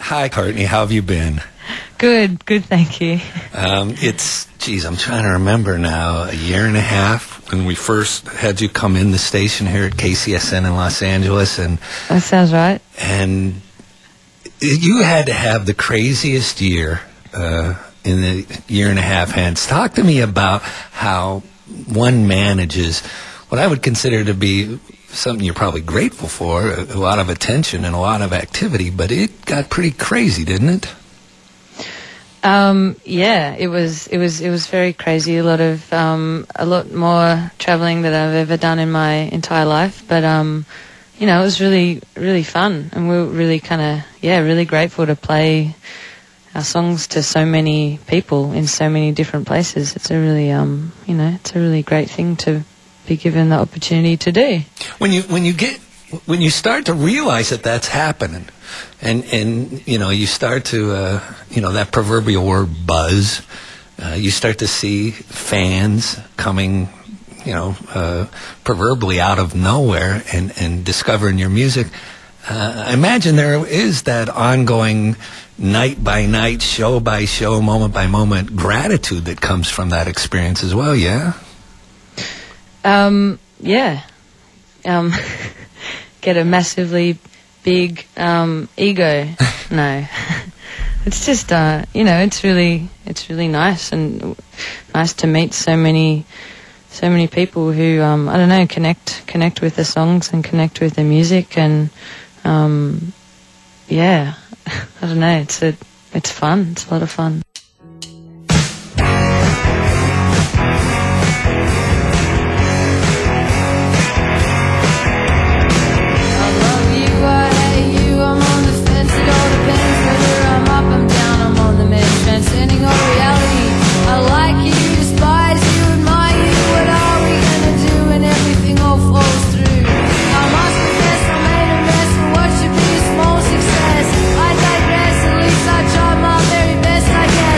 Hi, Courtney. How have you been? Good, thank you. I'm trying to remember now, a year and a half when we first had you come in the station here at KCSN in Los Angeles. And that sounds right. And you had to have the craziest year in the year and a half hence. Talk to me about how one manages what I would consider to be something you're probably grateful for, a lot of attention and a lot of activity, but it got pretty crazy, didn't it? Yeah, it was very crazy. A lot more traveling than I've ever done in my entire life. But it was really, really fun, and we were really really grateful to play our songs to so many people in so many different places. It's a really, it's a really great thing to be given the opportunity to do. When you start to realize that that's happening, and you start to that proverbial word buzz, you start to see fans coming proverbially out of nowhere and discovering your music. I imagine there is that ongoing night by night, show by show, moment by moment gratitude that comes from that experience as well. Yeah. Get a massively big ego. No, it's just it's really nice, and nice to meet so many people who connect with the songs and connect with the music, and I don't know, it's fun. It's a lot of fun. I digress, at least I tried my very best, I guess.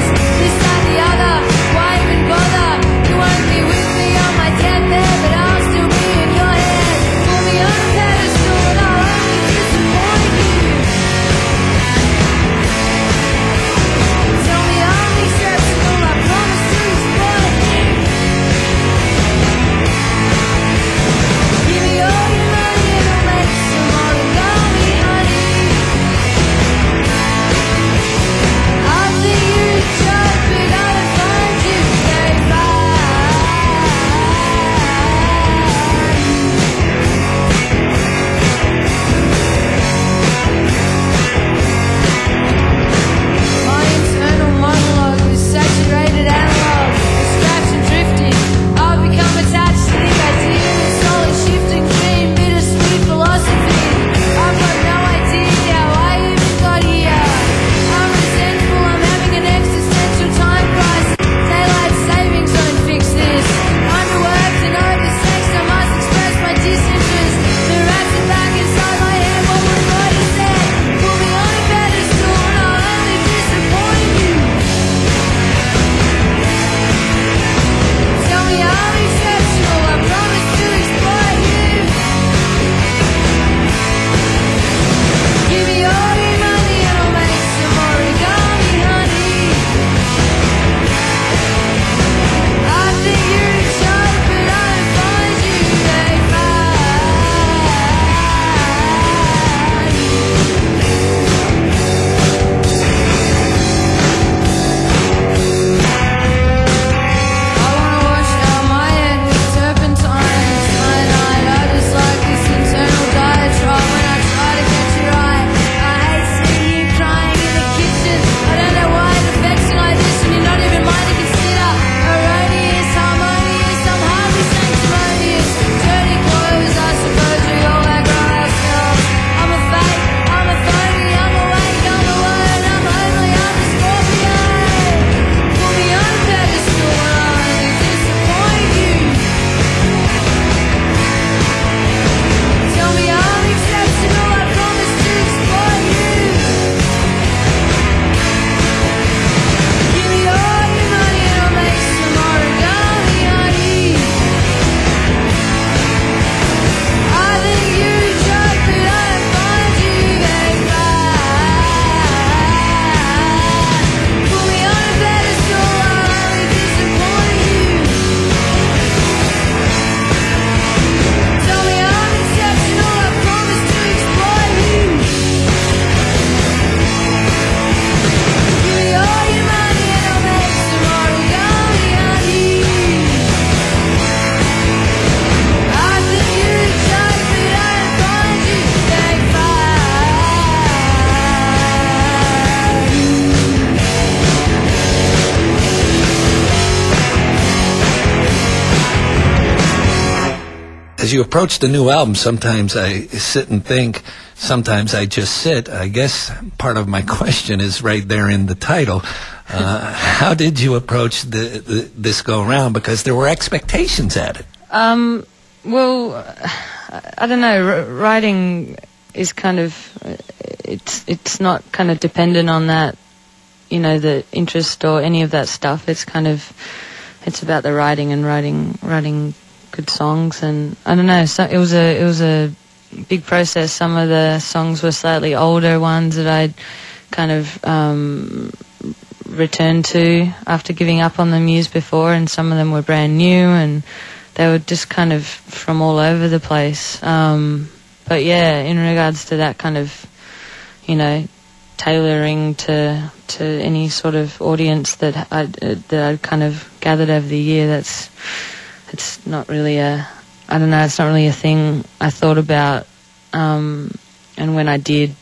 as you approach the new album, sometimes I sit and think, sometimes I just sit. I guess part of my question is right there in the title. How did you approach this go-around? Because there were expectations at it. Well, I don't know. Writing is kind of, it's not kind of dependent on that, you know, the interest or any of that stuff. It's kind of, it's about the writing and writing good songs. And I don't know. So it was a big process. Some of the songs were slightly older ones that I'd kind of returned to after giving up on them years before, and some of them were brand new, and they were just kind of from all over the place. But yeah, in regards to that kind of, you know, tailoring to any sort of audience that I'd kind of gathered over the year, it's not really it's not really a thing I thought about. And when I did,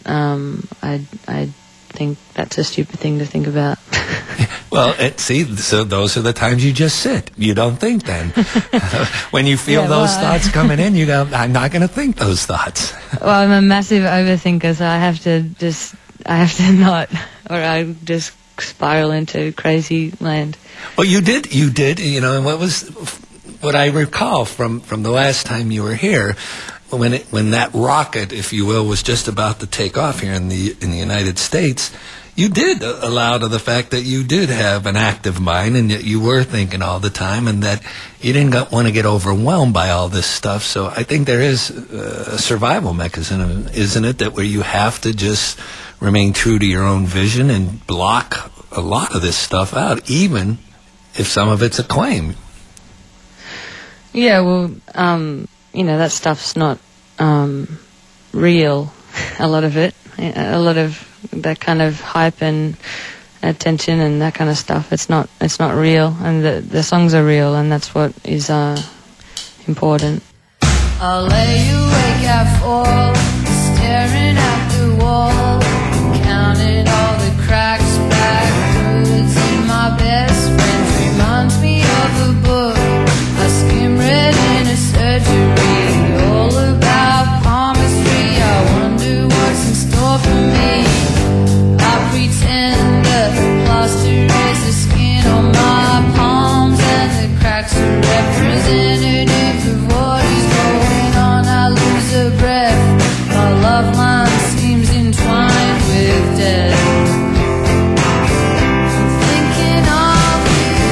I think that's a stupid thing to think about. Well, so those are the times you just sit. You don't think then. When you feel those thoughts coming in, you go, I'm not going to think those thoughts. Well, I'm a massive overthinker, so I have to not, or I just spiral into crazy land. Well, you did, you know, and what I recall from the last time you were here, when that rocket, if you will, was just about to take off here in the United States, you did allow to the fact that you did have an active mind and that you were thinking all the time and that you didn't want to get overwhelmed by all this stuff. So I think there is a survival mechanism, isn't it, that where you have to just remain true to your own vision and block a lot of this stuff out, even if some of it's acclaim. Yeah, well, you know, that stuff's not real, a lot of it. A lot of that kind of hype and attention and that kind of stuff, it's not real, and the songs are real, and that's what is important. I'll lay awake at 4, staring at the wall, counting all the cracks, backwards in my best friend. Reminds me of a book I skim-read in a surgery, all about palmistry. I wonder what's in store for me. I pretend the plaster is the skin on my palms, and the cracks are representative of what is going on. I lose a breath, my love line seems entwined with death. I'm thinking of you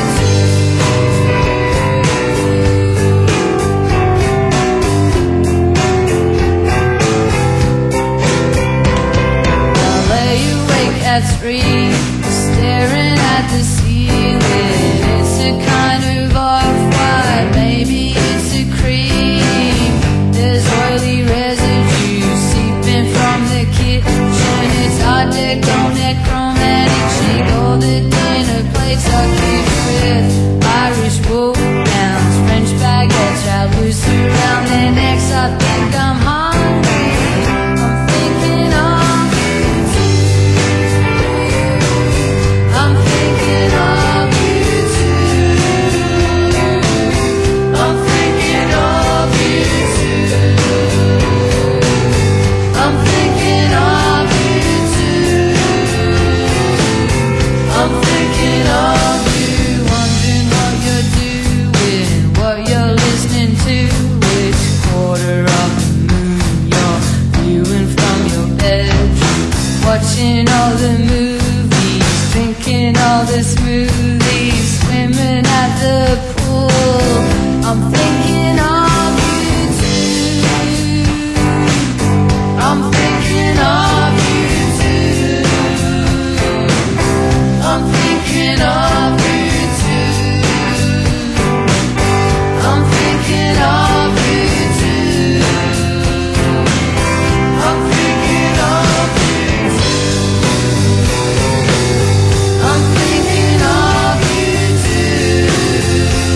too. I lay awake at 3, staring at the ceiling. It's a kind of off-white, maybe it's a cream. There's oily residue seeping from the kitchen. It's Art Deco, necromantic chic. All the dinner plates are gift with Irish wolf hounds, French baguettes wrapped loose around their necks. I think I'm hungry. I'm thinking of you too. I'm thinking of you too. I'm thinking of you too. I'm thinking of you too. I'm thinking of you, wondering what you're doing, what you're listening to, which quarter of the moon you're viewing from your bedroom, watching all the movies, drinking all the smoothies, swimming at the pool. I'm thinking of you too. I'm thinking of you too. I'm thinking of you too. I'm thinking of you too. I'm thinking of you too. I'm thinking of you too.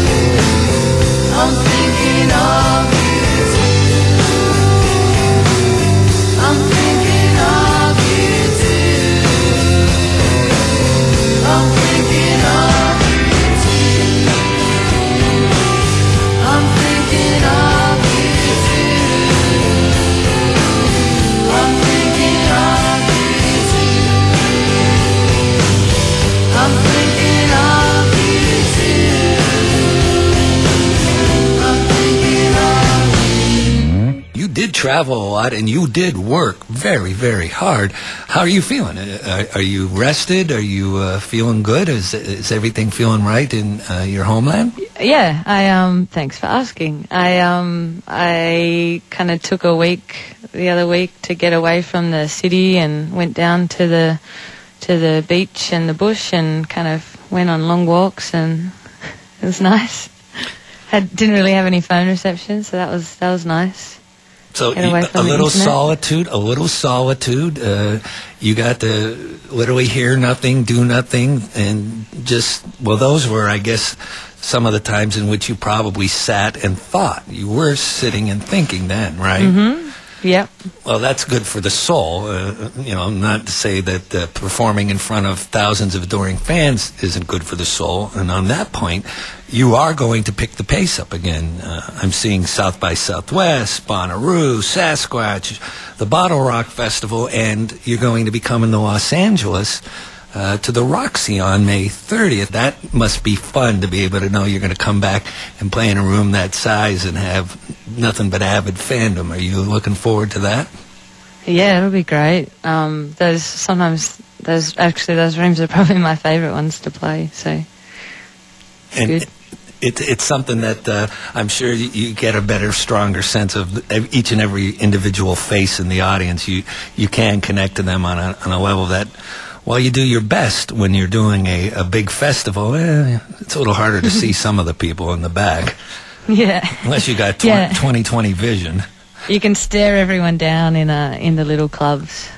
travel a lot, and you did work very, very hard. How are you feeling? Are you rested? Are you feeling good? Is everything feeling right in your homeland? Yeah, thanks for asking. I kind of took a week the other week to get away from the city and went down to the beach and the bush and kind of went on long walks, and it was nice. Didn't really have any phone reception, so that was nice. So a little solitude. You got to literally hear nothing, do nothing, and those were, I guess, some of the times in which you probably sat and thought. You were sitting and thinking then, right? Mm-hmm. Yep. Well, that's good for the soul. Not to say that performing in front of thousands of adoring fans isn't good for the soul. And on that point, you are going to pick the pace up again. I'm seeing South by Southwest, Bonnaroo, Sasquatch, the Bottle Rock Festival, and you're going to be coming to Los Angeles to the Roxy on May 30th. That must be fun to be able to know you're going to come back and play in a room that size and have nothing but avid fandom. Are you looking forward to that? Yeah, it'll be great. Those rooms are probably my favorite ones to play. So it's good. It's something that I'm sure you get a better, stronger sense of each and every individual face in the audience. You can connect to them on a level that, while you do your best when you're doing a big festival, it's a little harder to see some of the people in the back. Yeah. Unless you got 20/20 vision. You can stare everyone down in the little clubs.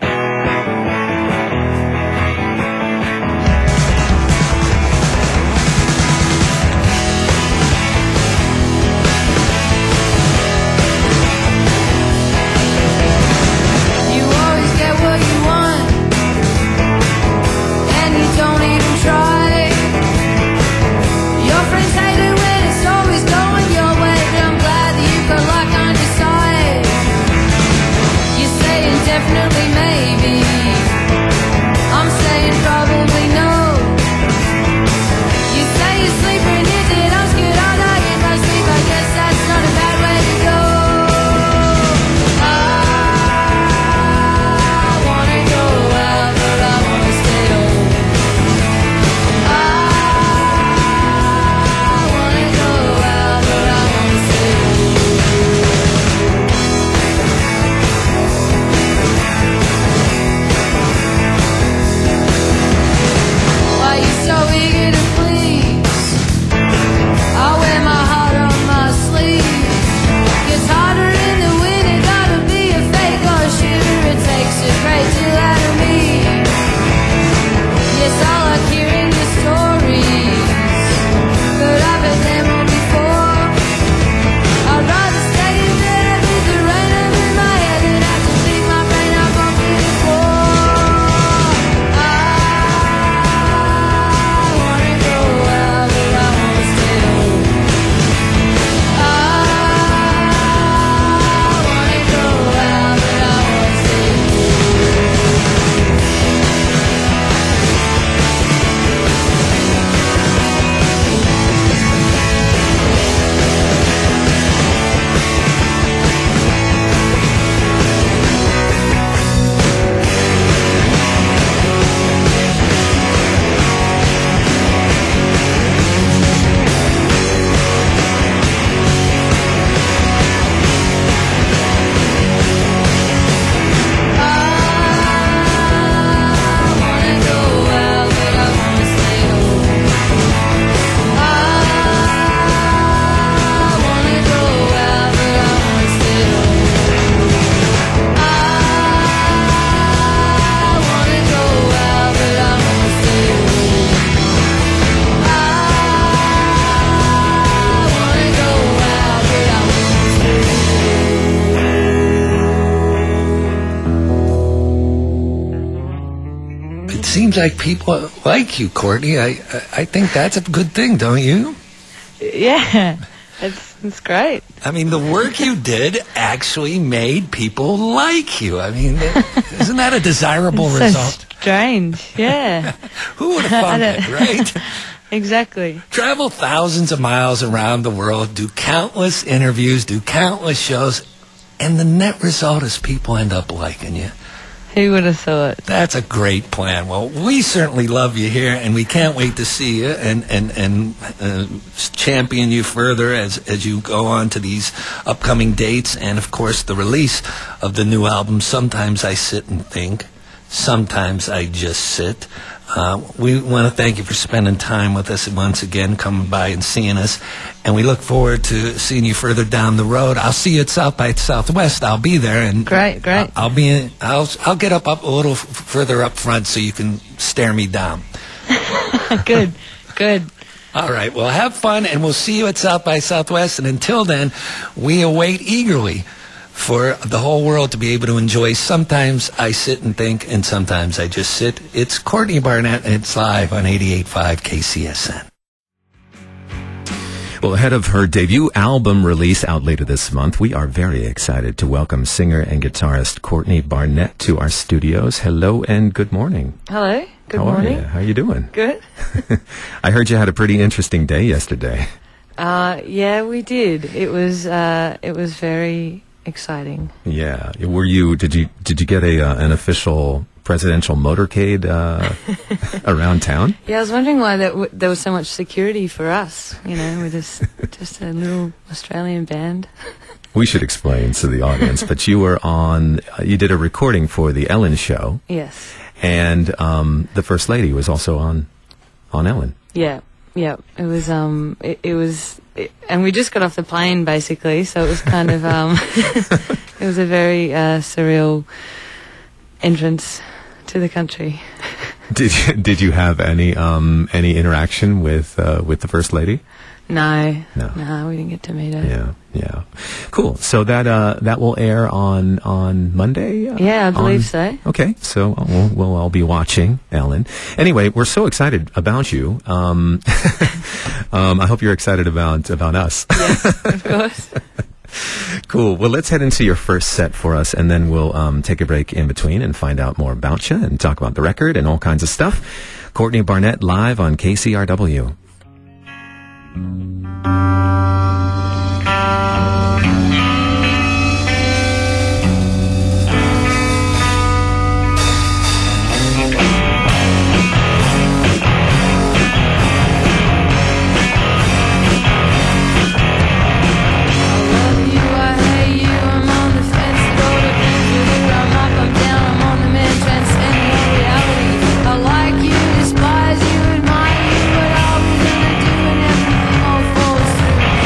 Seems like people like you, Courtney. I think that's a good thing, don't you? Yeah, it's great. I mean, the work you did actually made people like you. I mean, isn't that a desirable It's result? So strange, yeah. Who would have thought that, right? Exactly. Travel thousands of miles around the world, do countless interviews, do countless shows, and the net result is people end up liking you. Who would have thought? That's a great plan. Well, we certainly love you here, and we can't wait to see you and champion you further as you go on to these upcoming dates, and of course the release of the new album. Sometimes I sit and think. Sometimes I just sit. We want to thank you for spending time with us once again, coming by and seeing us. And we look forward to seeing you further down the road. I'll see you at South by Southwest. I'll be there. And Great. I'll get up a little further up front so you can stare me down. Good. All right. Well, have fun, and we'll see you at South by Southwest. And until then, we await eagerly for the whole world to be able to enjoy Sometimes I Sit and Think, and Sometimes I Just Sit. It's Courtney Barnett, and it's live on 88.5 KCSN. Well, ahead of her debut album release out later this month, we are very excited to welcome singer and guitarist Courtney Barnett to our studios. Hello and good morning. Hello. Good How morning. are you? How are you doing? Good. I heard you had a pretty interesting day yesterday. Yeah, we did. It was very exciting. Yeah. Were you? Did you get an official presidential motorcade around town? Yeah, I was wondering why there was so much security for us. With this just a little Australian band. We should explain to the audience, but you were you did a recording for the Ellen show. Yes. And the First Lady was also on Ellen. Yeah. It was and we just got off the plane basically, so it was kind of it was a very surreal entrance to the country. Did you have any interaction with the First Lady? No, we didn't get to meet her. Yeah. Cool. So that will air on Monday? Yeah, I believe so. Okay, so we'll all be watching Ellen. Anyway, we're so excited about you. I hope you're excited about us. Yes, of course. Cool. Well, let's head into your first set for us, and then we'll take a break in between and find out more about you and talk about the record and all kinds of stuff. Courtney Barnett live on KCRW. Despise you, admire you, but all we're gonna do and everything all falls through.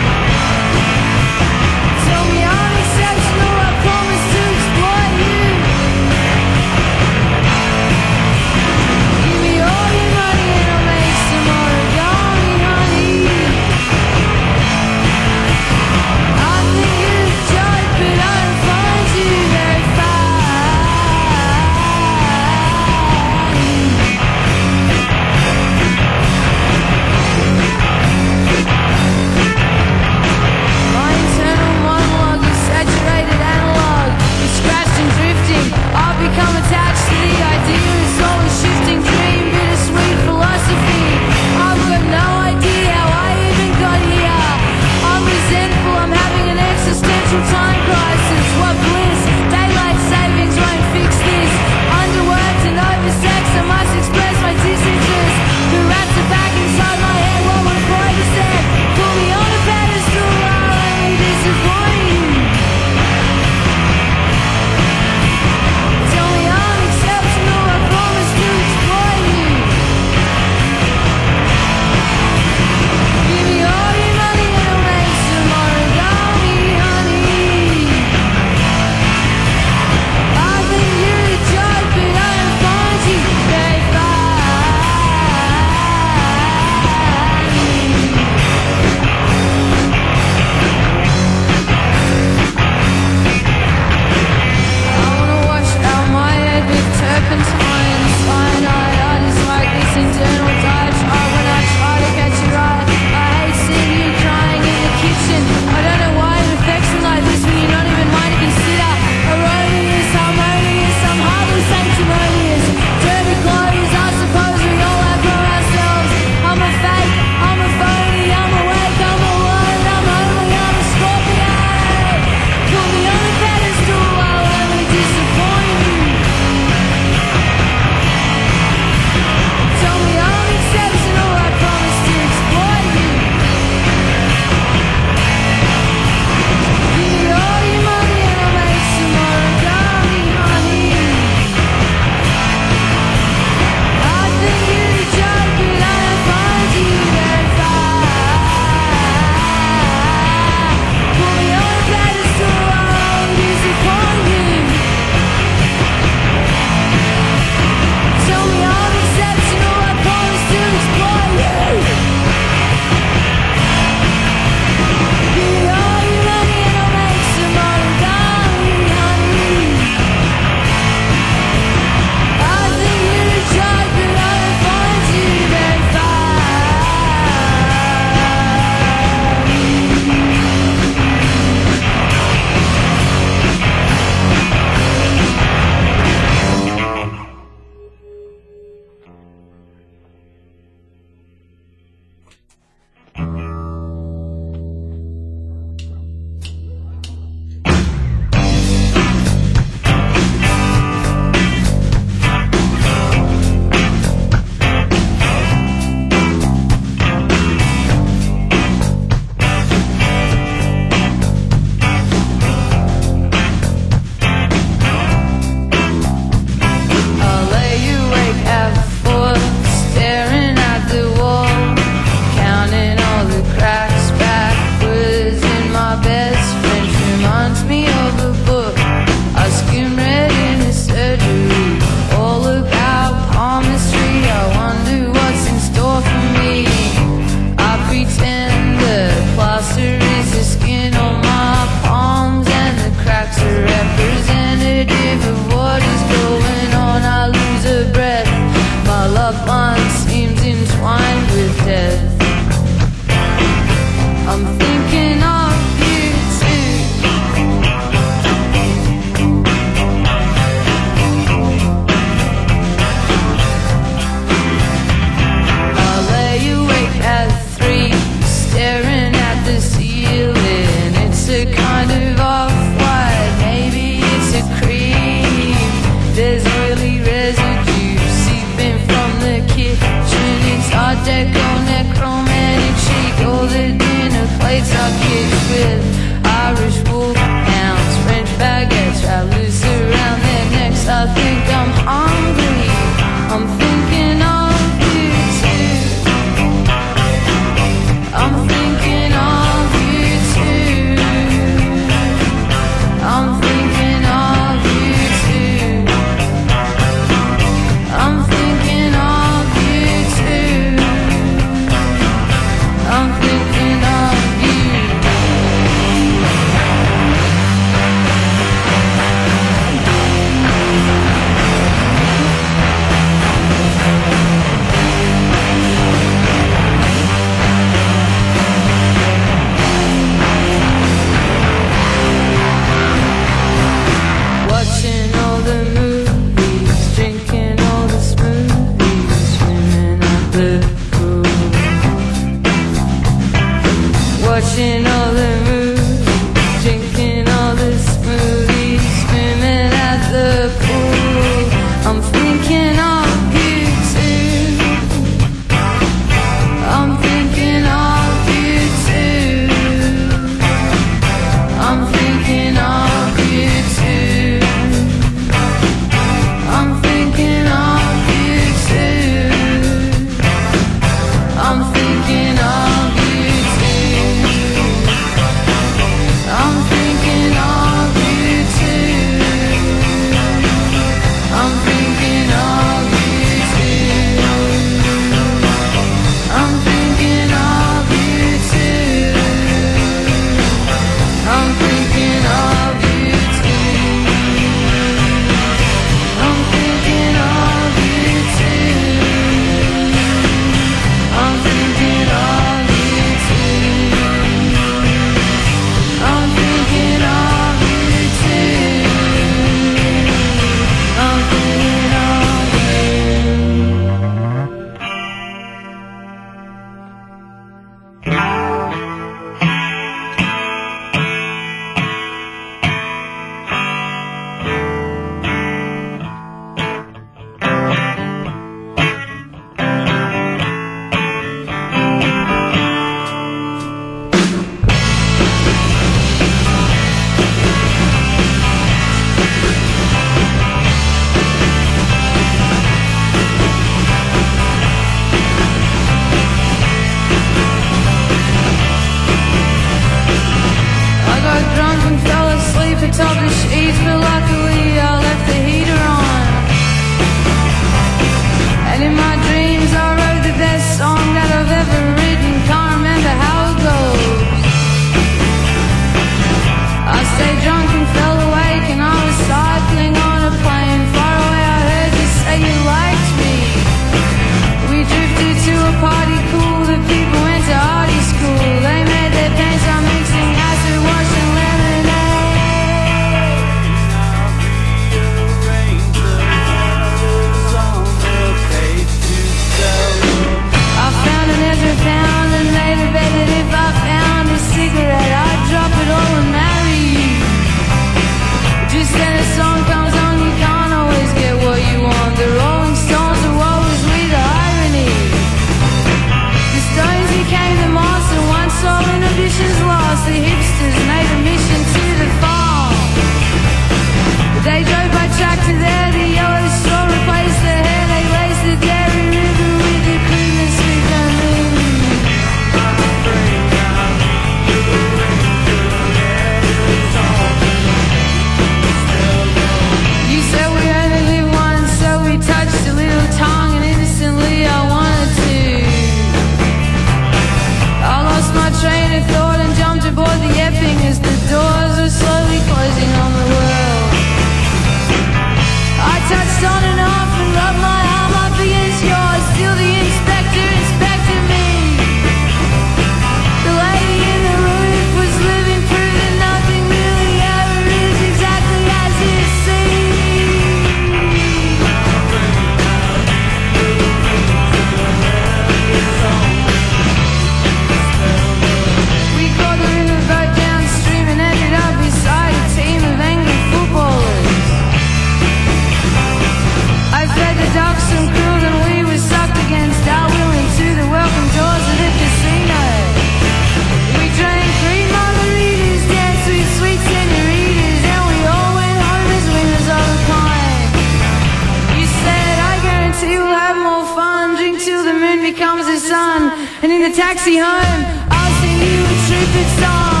the taxi home, I'll sing you a stupid song.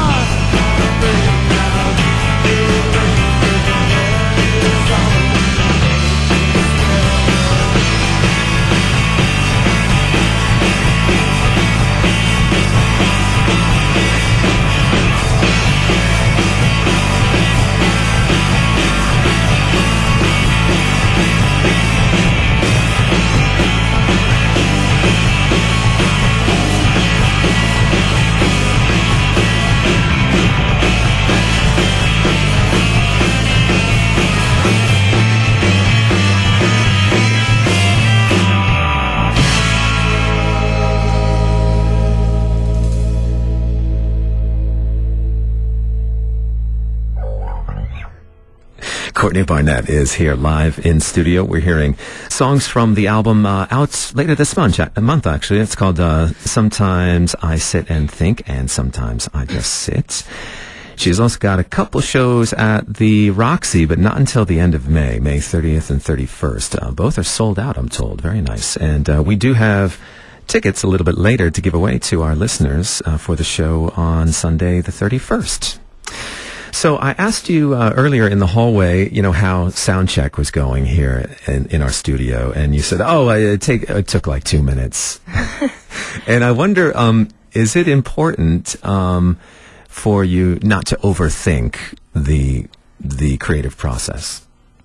Courtney Barnett is here live in studio. We're hearing songs from the album out later this month, actually. It's called Sometimes I Sit and Think, and Sometimes I Just Sit. She's also got a couple shows at the Roxy, but not until the end of May 30th and 31st. Both are sold out, I'm told. Very nice. And we do have tickets a little bit later to give away to our listeners for the show on Sunday the 31st. So I asked you earlier in the hallway, how sound check was going here in our studio, and you said, it took like 2 minutes. And I wonder, is it important for you not to overthink the creative process?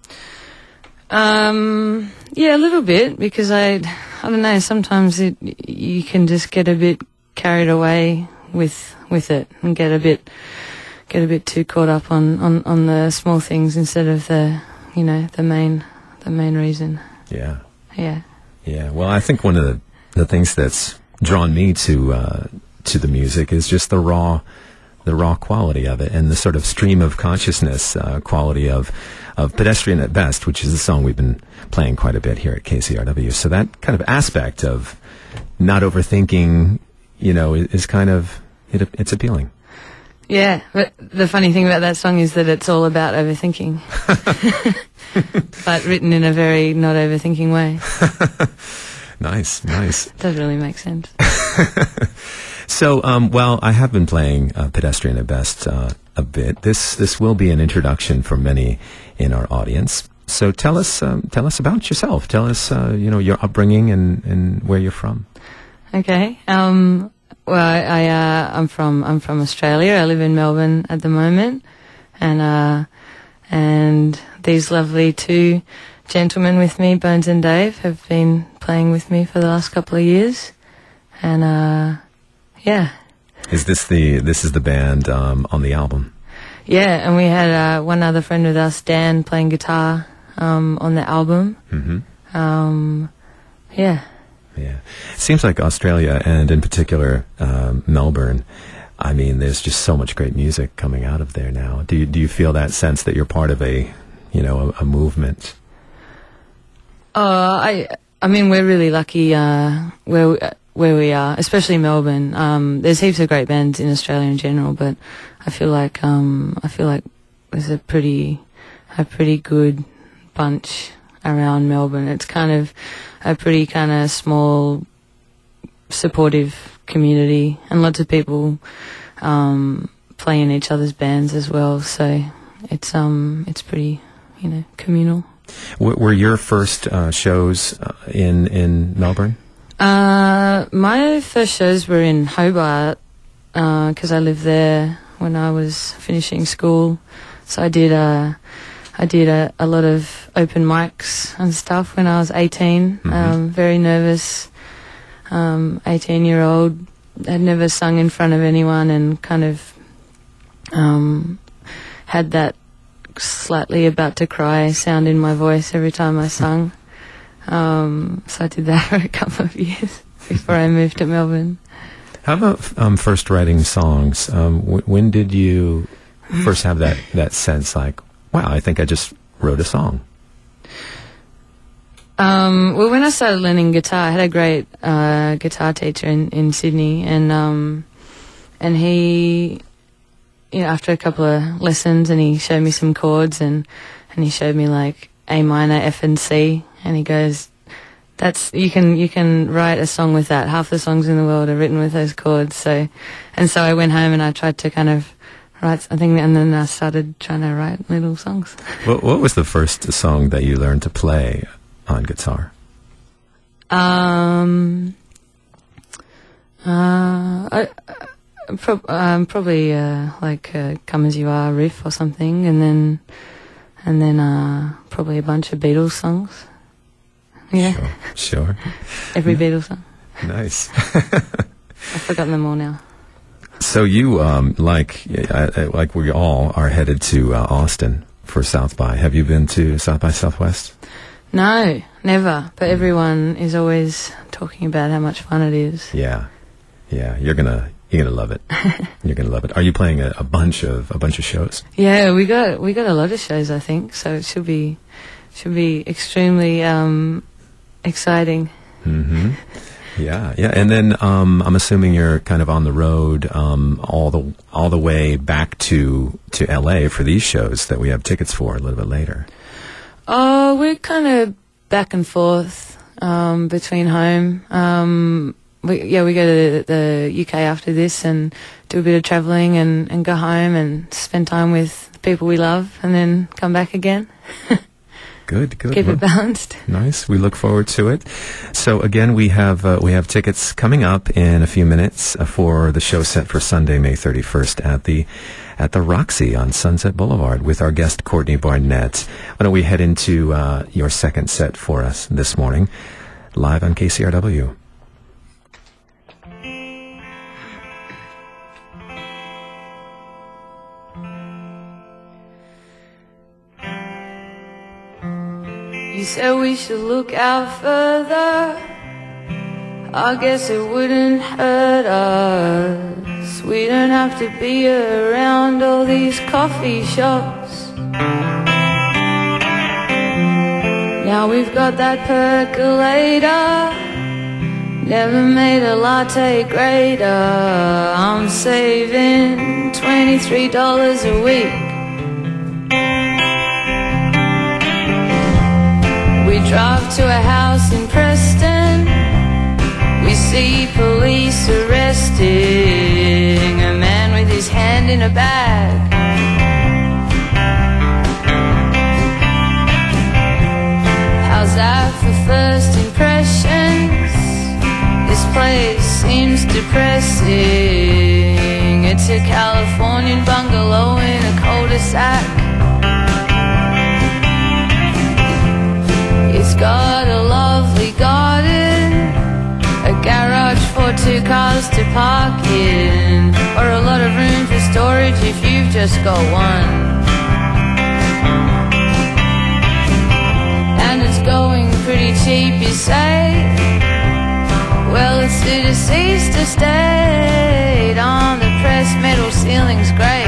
Yeah, a little bit, because I don't know, sometimes you can just get a bit carried away with it and get a bit too caught up on the small things instead of the main reason. Yeah. Yeah. Yeah. Well, I think one of the things that's drawn me to the music is just the raw quality of it, and the sort of stream of consciousness quality of Pedestrian at Best, which is a song we've been playing quite a bit here at KCRW. So that kind of aspect of not overthinking, is kind of it's appealing. Yeah, but the funny thing about that song is that it's all about overthinking, but written in a very not overthinking way. Nice. Doesn't really make sense. So, I have been playing Pedestrian at Best a bit. This will be an introduction for many in our audience. So tell us about yourself. Tell us, your upbringing and where you're from. Okay. Well, I'm from Australia. I live in Melbourne at the moment, and these lovely two gentlemen with me, Bones and Dave, have been playing with me for the last couple of years, and yeah. This is the band on the album? Yeah, and we had one other friend with us, Dan, playing guitar on the album. Mm-hmm. Yeah. Yeah. It seems like Australia, and in particular Melbourne, I mean, there's just so much great music coming out of there now. Do you feel that sense that you're part of a movement? I mean, we're really lucky where we are, especially Melbourne. There's heaps of great bands in Australia in general, but I feel like there's a pretty good bunch around Melbourne. It's kind of a pretty kind of small, supportive community, and lots of people play in each other's bands as well. So it's pretty communal. Were your first shows in Melbourne? My first shows were in Hobart because I lived there when I was finishing school. So I did a lot of open mics and stuff when I was 18. Mm-hmm. Very nervous, 18-year-old. I'd never sung in front of anyone, and kind of had that slightly about to cry sound in my voice every time I sung. So I did that for a couple of years before I moved to Melbourne. How about first writing songs? When did you first have that sense like, wow, I think I just wrote a song? Well, when I started learning guitar, I had a great guitar teacher in Sydney, and he, after a couple of lessons, and he showed me some chords, and he showed me like A minor, F and C, and he goes, you can write a song with that. Half the songs in the world are written with those chords. So I went home and I tried to kind of write something, and then I started trying to write little songs. What was the first song that you learned to play on guitar? Probably like "Come as You Are" riff or something, and then probably a bunch of Beatles songs. Yeah, Sure. Every Beatles song. Nice. I've forgotten them all now. So you, like we all, are headed to Austin for South by. Have you been to South by Southwest? No, never. But everyone is always talking about how much fun it is. Yeah. You're gonna love it. You're gonna love it. Are you playing a bunch of shows? Yeah, we got a lot of shows, I think. So it should be extremely exciting. Mm-hmm. Yeah. And then I'm assuming you're kind of on the road all the way back to LA for these shows that we have tickets for a little bit later. Oh, we're kind of back and forth between home. We go to the UK after this and do a bit of travelling and go home and spend time with the people we love, and then come back again. Good. Keep it balanced. Nice. We look forward to it. So again, we have tickets coming up in a few minutes for the show set for Sunday, May 31st at the Roxy on Sunset Boulevard with our guest Courtney Barnett. Why don't we head into your second set for us this morning, live on KCRW. You said we should look out further. I guess it wouldn't hurt us. We don't have to be around all these coffee shops. Now we've got that percolator. Never made a latte greater. I'm saving $23 a week. We drive to a house in Preston. We see police arresting a man with his hand in a bag. How's that for first impressions? This place seems depressing. It's a Californian bungalow in a cul-de-sac. It's got a lovely garden, a garage for 2 cars to park in, or a lot of room for storage if you've just got one. And it's going pretty cheap, you say? Well, it's the deceased estate on the pressed metal ceiling's great.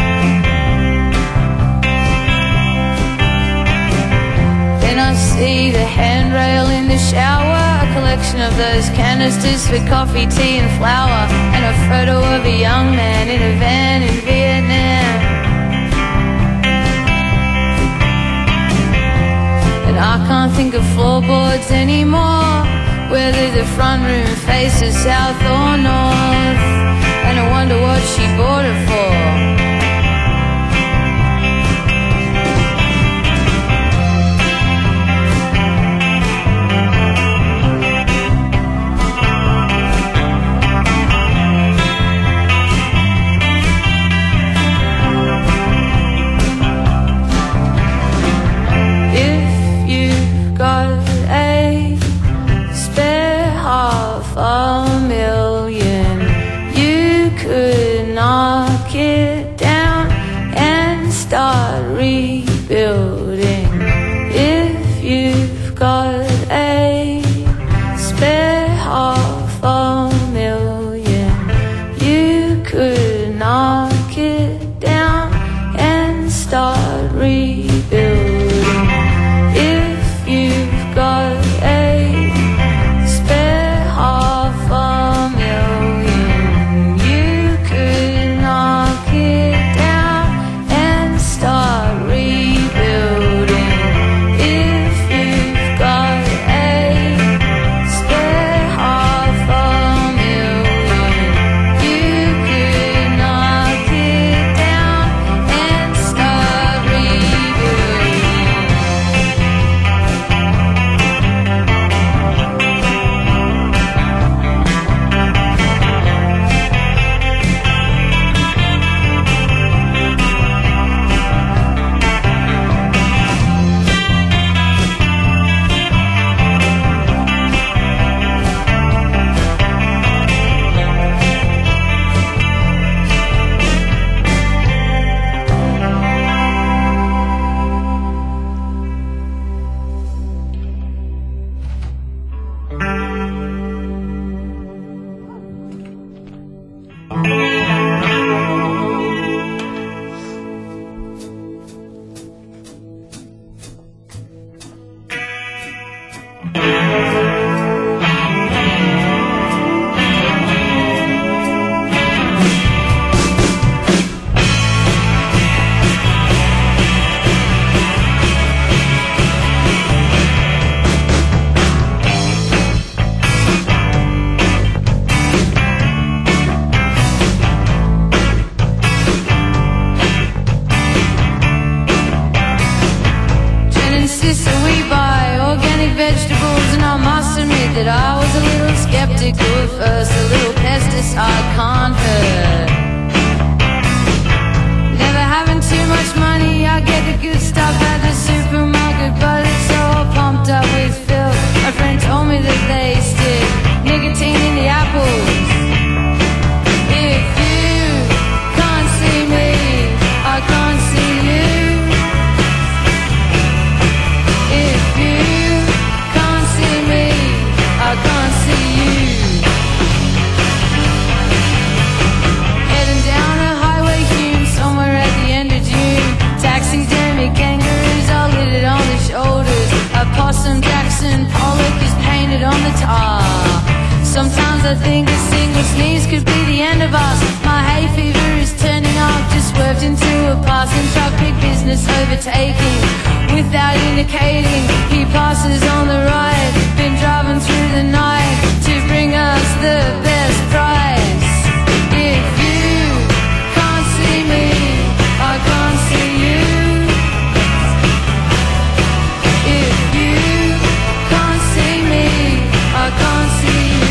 I see the handrail in the shower, a collection of those canisters for coffee, tea and flour, and a photo of a young man in a van in Vietnam. And I can't think of floorboards anymore, whether the front room faces south or north, and I wonder what she bought it for. Building. first, a little pesticide can't hurt. Never having too much money, I get the good stuff at the supermarket, but it's all pumped up with filth. My friend told me that they stick nicotine in the apples. If you can't see me, I can't see you. If you can't see me, I can't see you. Heading down a highway Hume, somewhere at the end of June. Taxidermy kangaroos are littered on the shoulders. A possum Jackson Pollock is painted on the tar. Sometimes I think a single sneeze could be the end of us. My hay fever is turning off, just swerved into a passing truck. Big business overtaking without indicating. He passes on the right, been driving through the night to bring us the best price. If you can't see me, I can't see you. If you can't see me, I can't see you.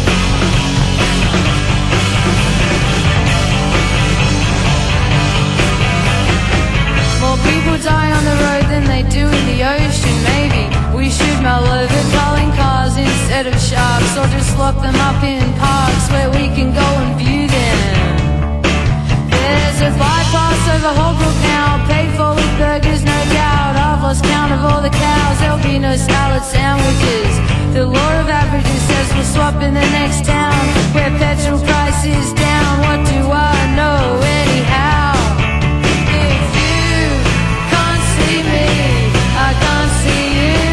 More people die on the road than they do in the ocean. Maybe we should mull over culling cars instead of sharks, or just lock them up in parks where we can go and view them. There's a bypass over Holbrook now, paid for with burgers, no doubt. I've lost count of all the cows, there'll be no salad sandwiches. The law of averages says we'll swap in the next town where petrol price is down. What do I know anyhow? If you can't see me, I can't see you.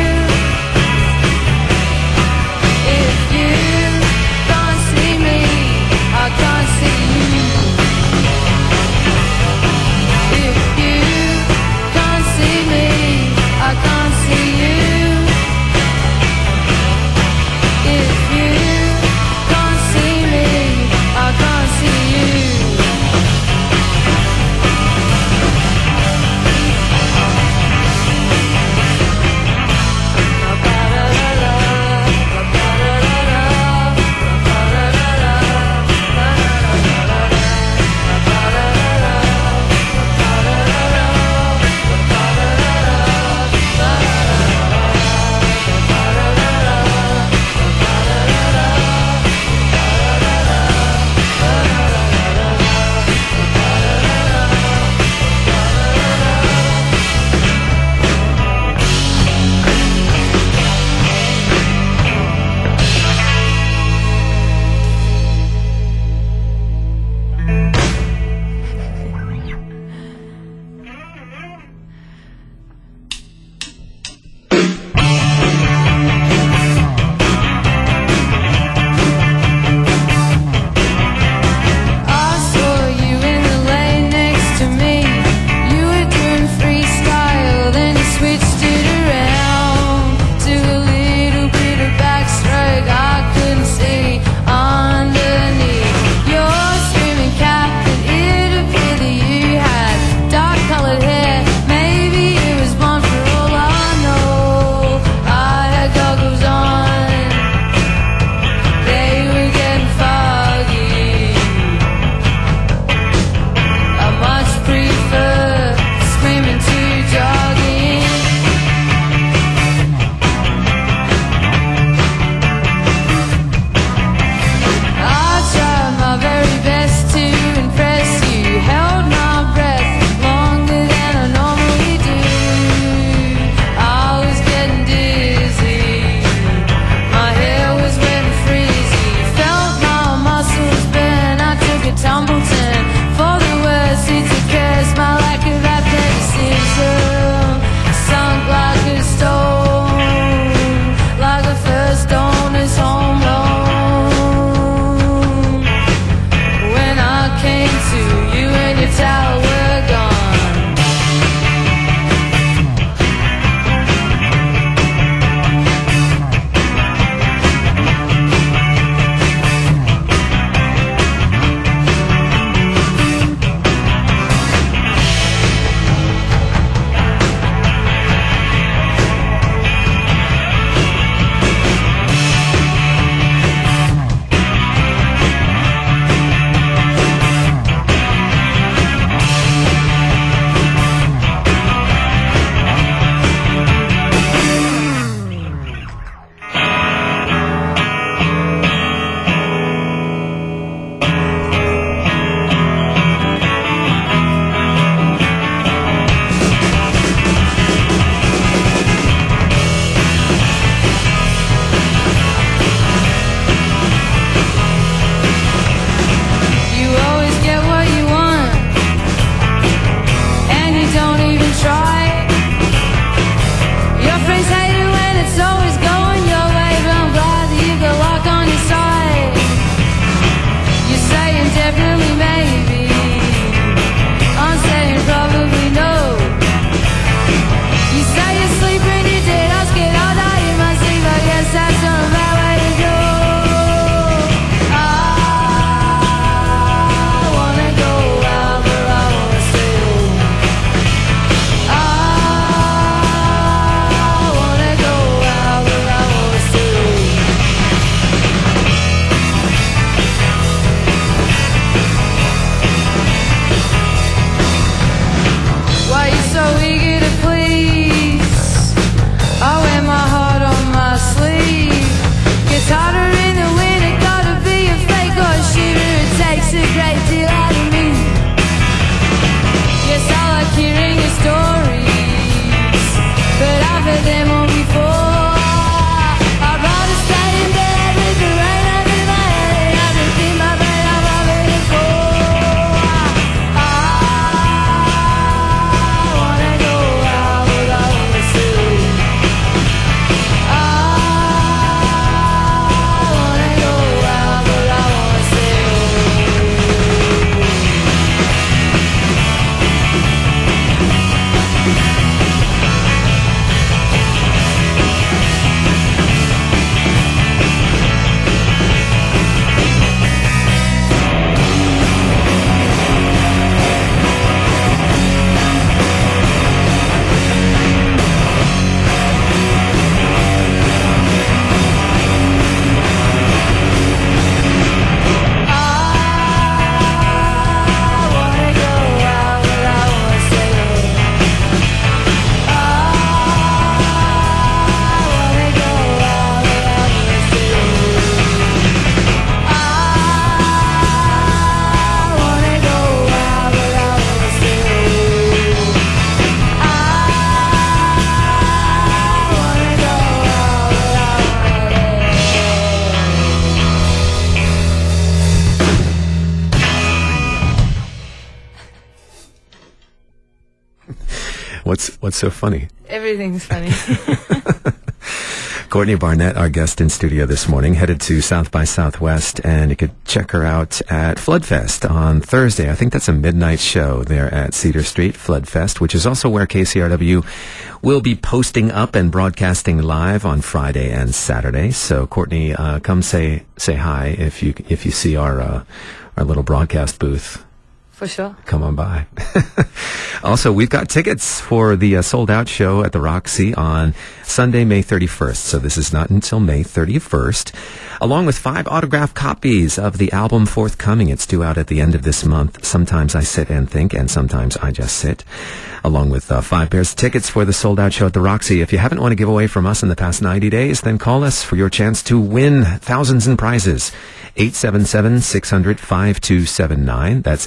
If you can't see me, I can't see you. If you can't see me, I can't see you. If you can't see me, I can't What's so funny? Everything's funny. Courtney Barnett, our guest in studio this morning, headed to South by Southwest, and you could check her out at Floodfest on Thursday. I think that's a midnight show there at Cedar Street, Floodfest, which is also where KCRW will be posting up and broadcasting live on Friday and Saturday. So, Courtney, come say hi if you see our little broadcast booth. For sure. Come on by. Also, we've got tickets for the sold-out show at the Roxy on Sunday, May 31st. So this is not until May 31st. Along with 5 autographed copies of the album forthcoming. It's due out at the end of this month. Sometimes I Sit and Think, and Sometimes I Just Sit. Along with 5 pairs of tickets for the sold-out show at the Roxy. If you haven't won a giveaway from us in the past 90 days, then call us for your chance to win thousands in prizes. 877-600-5279. That's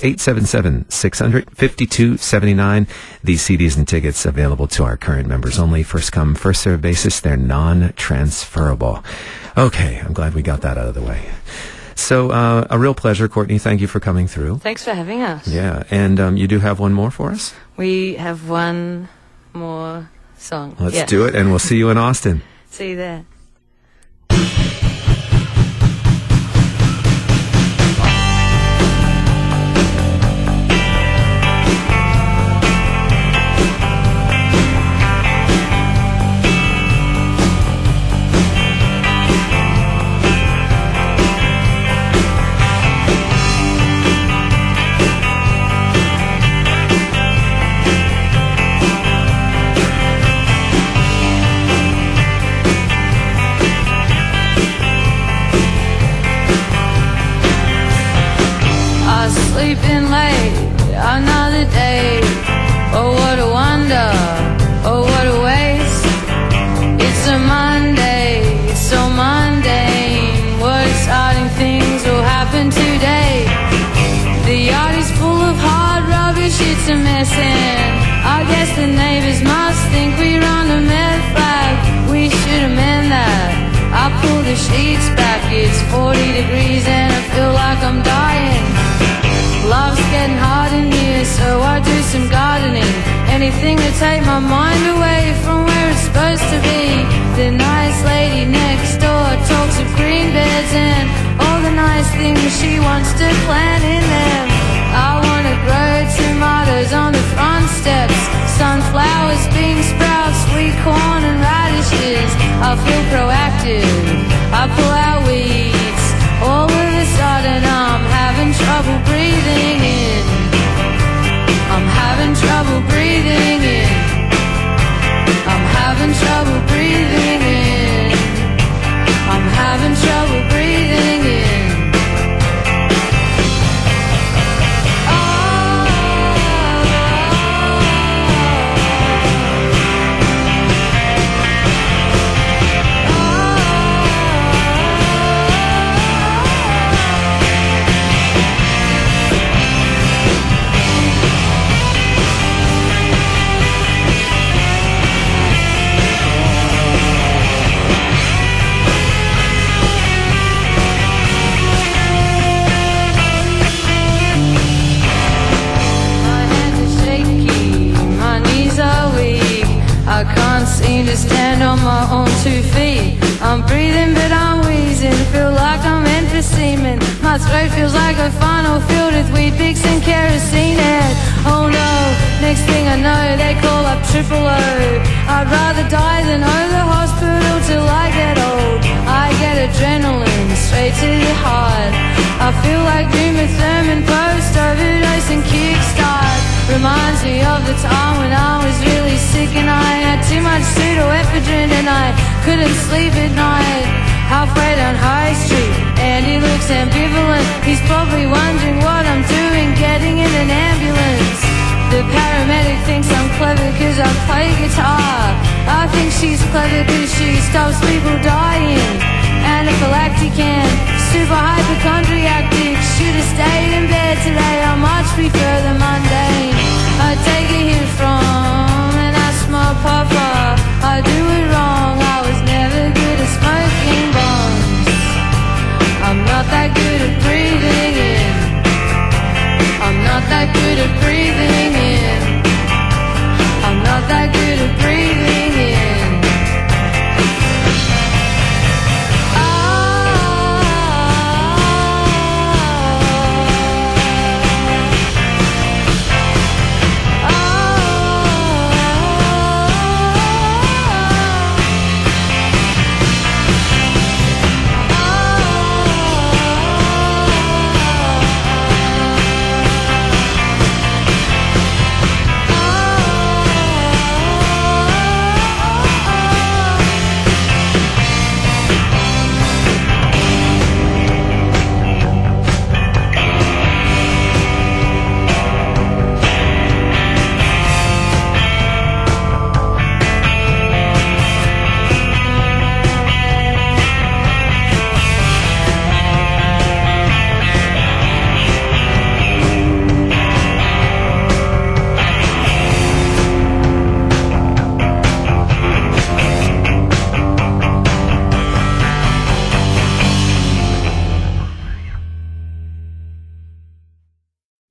877-600-5279. These CDs and tickets available to our current members only. First come, first served basis. They're non-transferable. Okay, I'm glad we got that out of the way. So, a real pleasure, Courtney. Thank you for coming through. Thanks for having us. Yeah, and you do have one more for us? We have one more song. Let's do it, and we'll see you in Austin. See you there. Sleeping late, another day. Oh, what a wonder, oh, what a waste. It's a Monday, it's so mundane. What exciting things will happen today? The yard is full of hard rubbish, it's a mess, and I guess the neighbors must think we run a meth lab. We should amend that. I pull the sheets back, it's 40 degrees and I feel like I'm dying. Love's getting hard in here, so I do some gardening. Anything to take my mind away from where it's supposed to be. The nice lady next door talks of green beds and all the nice things she wants to plant in them. I wanna grow tomatoes on the front steps, sunflowers, bean sprouts, sweet corn and radishes. I feel proactive, I pull out weeds. All of a sudden I'm having trouble breathing in. I'm having trouble breathing in. I'm having trouble breathing in. I'm having trouble breathing in. I can't seem to stand on my own 2 feet. I'm breathing but I'm wheezing, feel like I'm emphyseming. My throat feels like a funnel filled with weed picks and kerosene. And oh no, next thing I know they call up triple O. I'd rather die than owe the hospital till I get old. I get adrenaline straight to the heart. I feel like Uma Thurman post overdose and kickstart. Reminds me of the time when I was really sick and I had too much pseudoephedrine and I couldn't sleep at night. Halfway down High Street and he looks ambivalent. He's probably wondering what I'm doing getting in an ambulance. The paramedic thinks I'm clever cause I play guitar. I think she's clever cause she stops people dying. Anaphylactic and super hypochondriac dick. Should've stayed in bed today, I much prefer the mundane. I take a hit from and I smoke papa. I do it wrong, I was never good at smoking bongs. I'm not that good at breathing in. I'm not that good at breathing in. I'm not that good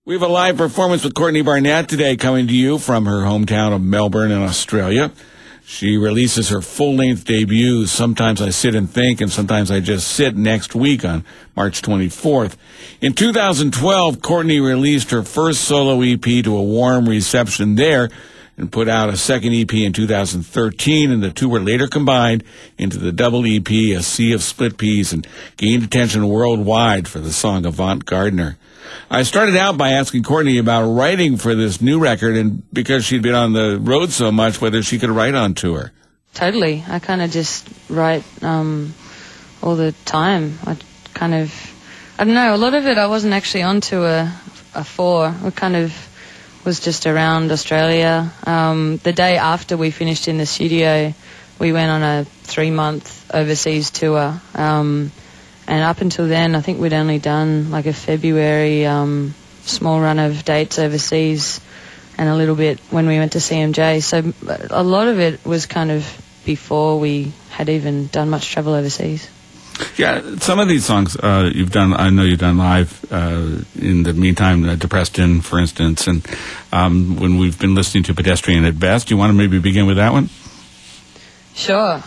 We have a live performance with Courtney Barnett today, coming to you from her hometown of Melbourne in Australia. She releases her full-length debut, Sometimes I Sit and Think, and Sometimes I Just Sit, next week on March 24th. In 2012, Courtney released her first solo EP to a warm reception there and put out a second EP in 2013, and the two were later combined into the double EP, A Sea of Split Peas, and gained attention worldwide for the song Avant Gardener. I started out by asking Courtney about writing for this new record, and because she'd been on the road so much, whether she could write on tour. Totally. I kind of just write all the time. I don't know, a lot of it I wasn't actually on tour for. I kind of was just around Australia. The day after we finished in the studio, we went on a 3-month overseas tour. And up until then, I think we'd only done like a February small run of dates overseas and a little bit when we went to CMJ. So a lot of it was kind of before we had even done much travel overseas. Yeah, some of these songs you've done, I know you've done live in the meantime, Depressed In, for instance, and when we've been listening to Pedestrian at Best. Do you want to maybe begin with that one? Sure.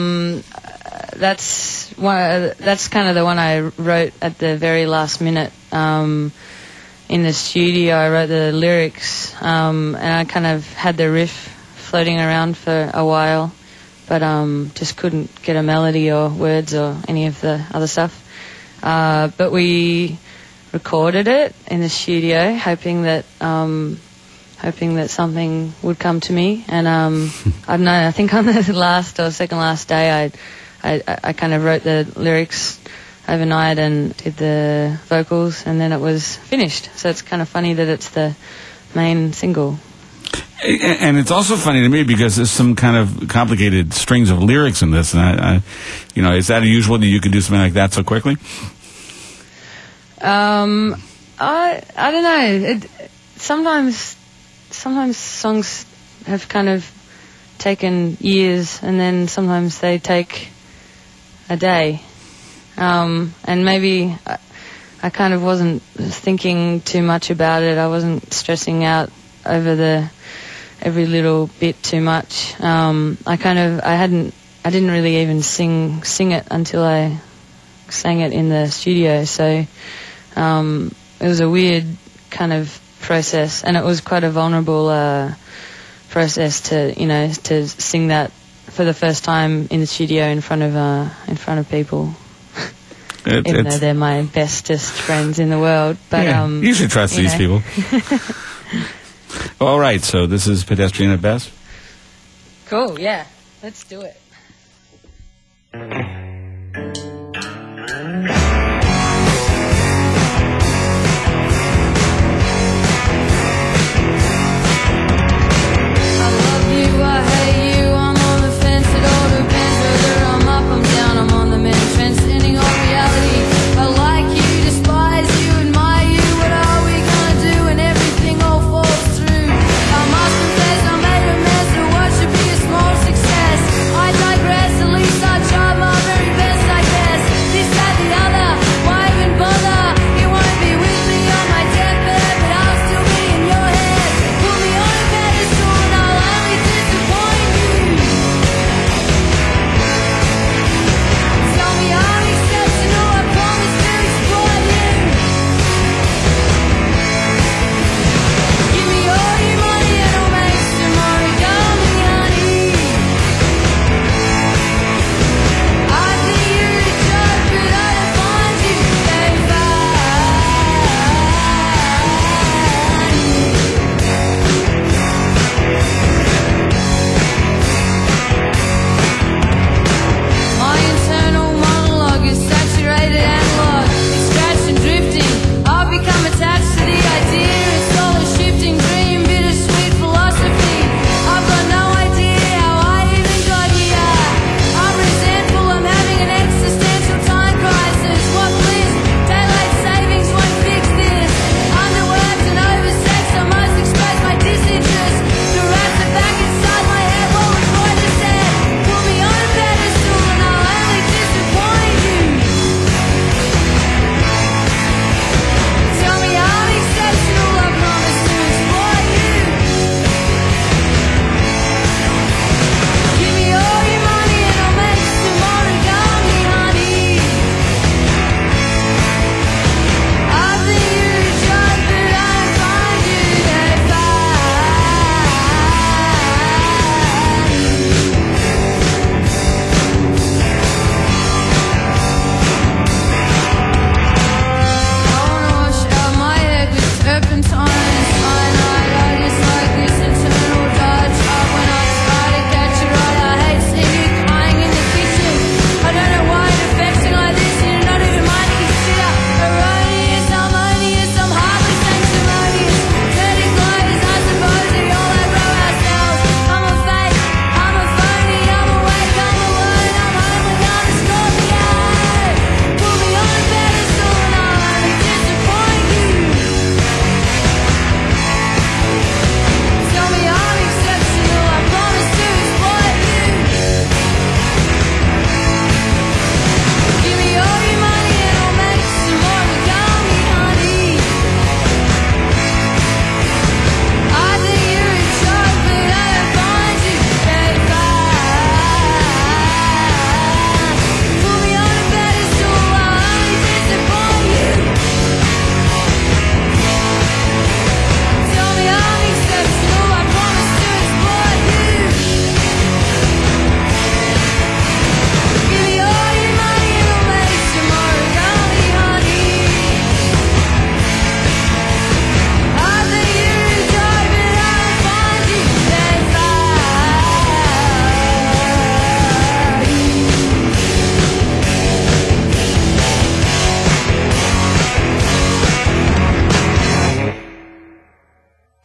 That's kind of the one I wrote at the very last minute in the studio. I wrote the lyrics, and I kind of had the riff floating around for a while, but just couldn't get a melody or words or any of the other stuff. But we recorded it in the studio, hoping that something would come to me. And I don't know, I think on the last or second last day I kind of wrote the lyrics overnight and did the vocals, and then it was finished. So it's kind of funny that it's the main single. And it's also funny to me because there's some kind of complicated strings of lyrics in this. And I is that unusual that you can do something like that so quickly? I don't know. Sometimes songs have kind of taken years, and then sometimes they take a day. And maybe I kind of wasn't thinking too much about it. I wasn't stressing out over every little bit too much. I didn't really even sing it until I sang it in the studio. So it was a weird kind of process, and it was quite a vulnerable process to sing that for the first time in the studio in front of people. Even though they're my bestest friends in the world. But you should trust these people. All right, so this is Pedestrian at Best. Cool, yeah. Let's do it. I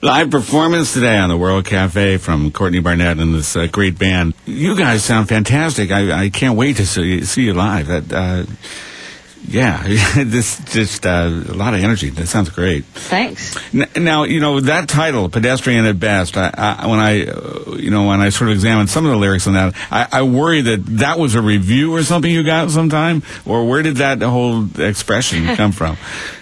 Live performance today on the World Cafe from Courtney Barnett and this great band. You guys sound fantastic. I can't wait to see you live. This just a lot of energy. That sounds great. Thanks. Now, that title, Pedestrian at Best, when I sort of examined some of the lyrics on that, I worry that was a review or something you got sometime, or where did that whole expression come from?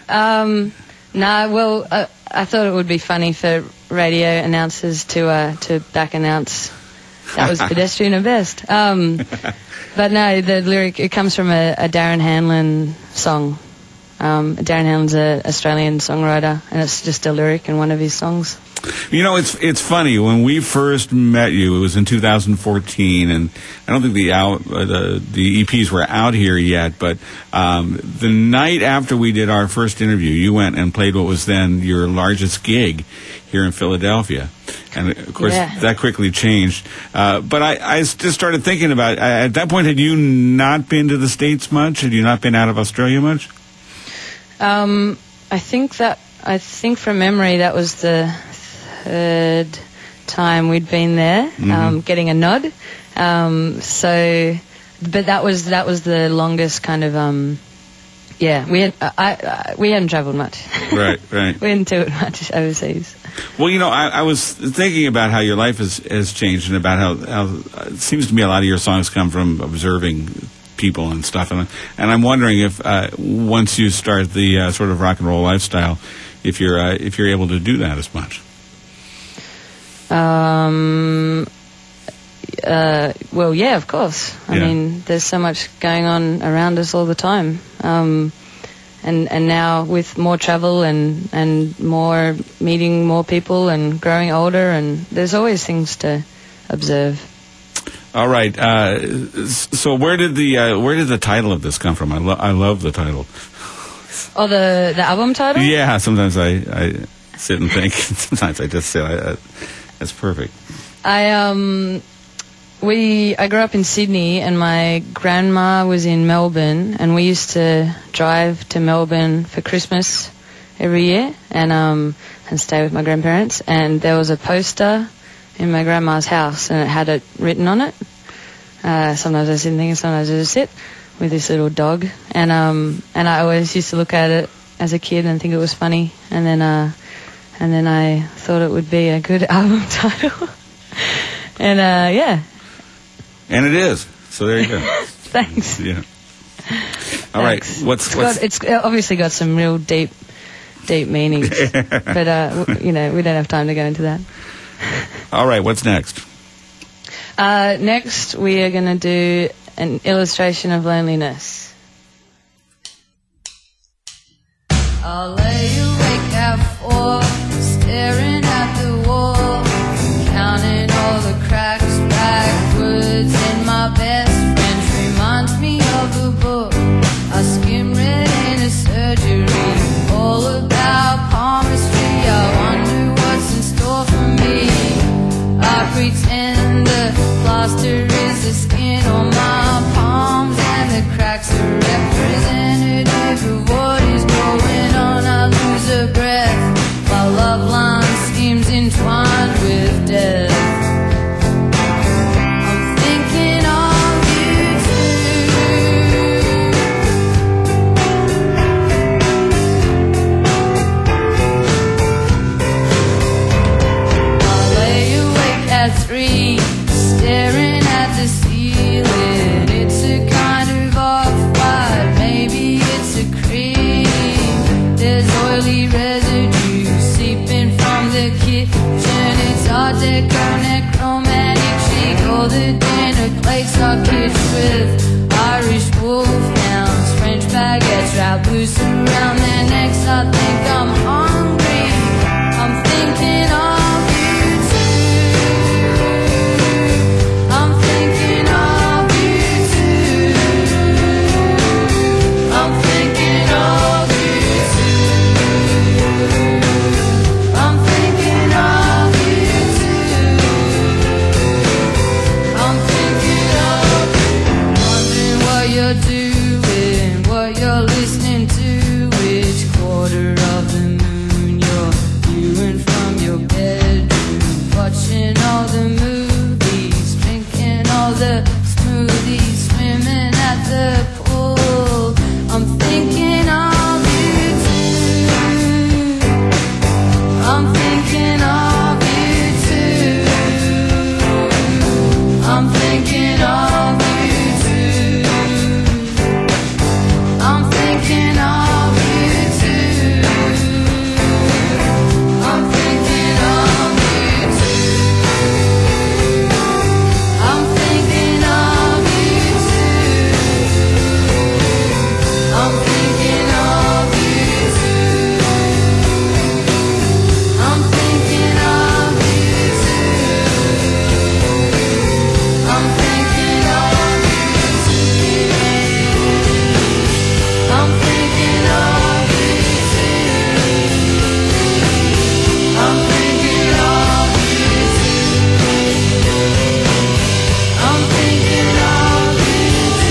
I thought it would be funny for radio announcers to back announce that was Pedestrian at Best. But no, the lyric, it comes from a Darren Hanlon song. Darren Hanlon's an Australian songwriter, and it's just a lyric in one of his songs. It's funny. When we first met you, it was in 2014, and I don't think the EPs were out here yet. But the night after we did our first interview, you went and played what was then your largest gig here in Philadelphia, and of course that quickly changed. But I just started thinking about at that point. Had you not been to the States much? Had you not been out of Australia much? I think from memory that was the third time we'd been there, getting a nod. But that was the longest kind of we hadn't travelled much. Right. We didn't do it much overseas. Well, I was thinking about how your life has changed, and about how it seems to me a lot of your songs come from observing people and stuff, and I'm wondering if once you start the sort of rock and roll lifestyle, if you're able to do that as much. Well, yeah, of course. I mean, there's so much going on around us all the time. And now with more travel and more meeting more people and growing older, and there's always things to observe. All right. So where did the title of this come from? I love the title. Oh, the album title? Yeah. Sometimes I sit and think. Sometimes I just say that's perfect. I grew up in Sydney, and my grandma was in Melbourne, and we used to drive to Melbourne for Christmas every year and stay with my grandparents. And there was a poster in my grandma's house, and it had it written on it. Sometimes I sit and think, and sometimes I just sit with this little dog. And I always used to look at it as a kid and think it was funny. And then I thought it would be a good album title. And And it is. So there you go. Thanks. Yeah. All right. It's obviously got some real deep meanings, but we don't have time to go into that. All right. What's next? Next, we are going to do an illustration of loneliness. I'll lay awake at 4, staring at the wall, counting all the cracks backwards in my best friend. Reminds me of a book I skimmed read in a surgery, all about palmistry. I wonder what's in store for me. I pretend the plaster is the skin on my palms, and the cracks are representative of what is going on. I lose a breath while love line schemes entwined with death. I'm thinking of you too. I lay awake at 3, staring at the ceiling. It's a kind of off-white, maybe it's a cream. There's oily residue seeping from the kitchen. It's Art Deco, necromantic chic. All the dinner plates are kitsched with Irish wolfhounds, French baguettes wrapped loose around their necks. I think I'm hungry. I'm thinking of you too. I'm thinking of you too. I'm thinking of you too. I'm thinking of you too. I'm thinking of you. smoothies, swimming at the pool. I'm thinking of you too. I'm thinking of you too. I'm thinking of you too. I'm thinking of you too. I'm thinking of you too. I'm thinking of you too. I'm thinking of you too. I'm thinking of you too. I'm thinking of you too. I'm thinking of you too. I'm thinking of you too. I'm thinking of you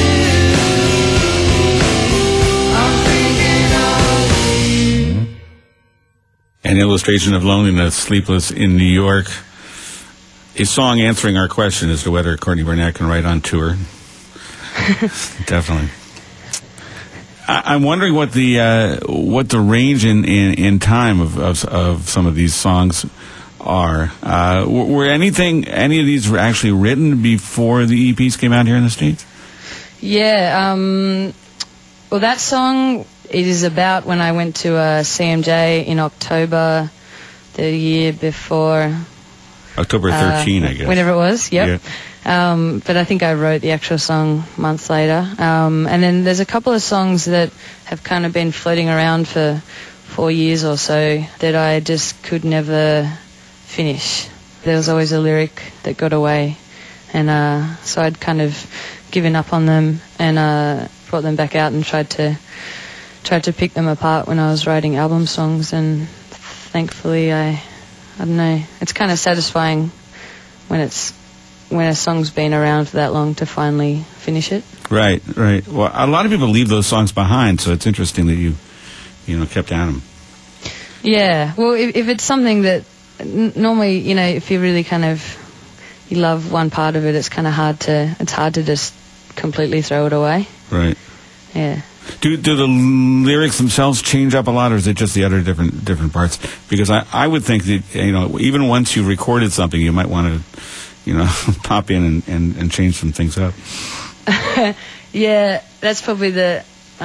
too. I'm thinking of you. An illustration of loneliness, Sleepless in New York. A song answering our question as to whether Courtney Barnett can write on tour. Definitely. I'm wondering what the range in time of some of these songs are. Were any of these actually written before the EPs came out here in the States? Yeah, well, that song, it is about when I went to CMJ in October the year before. October 13, I guess. Whenever it was, yep. Yeah. But I think I wrote the actual song months later. And then there's a couple of songs that have kind of been floating around for 4 years or so that I just could never finish. There was always a lyric that got away. And so I'd kind of given up on them and brought them back out and tried to pick them apart when I was writing album songs. And thankfully I don't know, it's kind of satisfying when a song's been around for that long to finally finish it. Right. Well, a lot of people leave those songs behind, so it's interesting that you kept at them. Yeah. Well, if it's something that normally, if you really you love one part of it, it's hard to just completely throw it away. Right. Yeah. Do the lyrics themselves change up a lot, or is it just the other different parts? Because I would think that even once you recorded something, you might want to pop in and change some things up. Yeah, that's probably the.